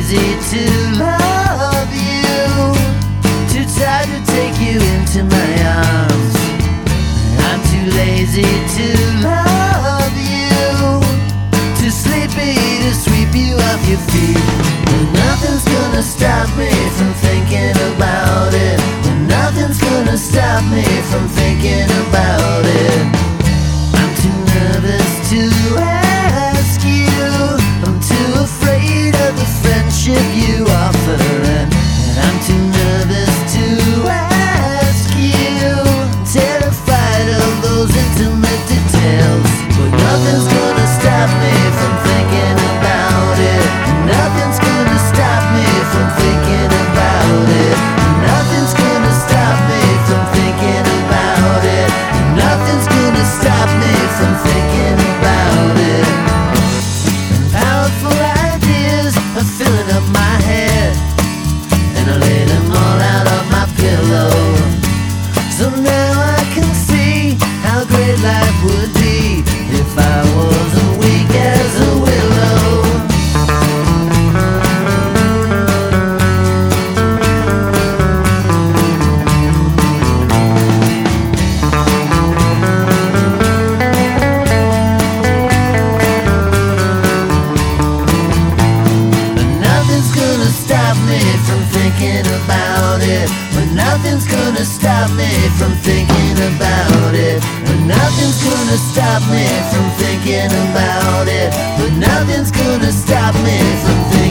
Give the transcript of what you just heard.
lazy to love you, too tired to take you into my arms. I'm too lazy to love you, too sleepy to sweep you off your feet. And nothing's gonna stop me from thinking about it. And nothing's gonna stop me from thinking about it. I'm too nervous to ask you. I'm too afraid of the friendship you offer. And I'm too nervous to ask you. I'm terrified of those intimate details. But nothing's gonna stop me from thinking about it. Nothing's gonna stop me from thinking about it. Nothing's gonna stop me from thinking about it. Nothing's gonna stop me from thinking about it. And powerful ideas are filling up my head, and I lay them all out on my pillow. So now I can see how great life would be if I wasn't weak as a willow. Stop me from thinking about it. But nothing's gonna stop me from thinking about it. But nothing's gonna stop me from thinking about it. But nothing's gonna stop me from thinking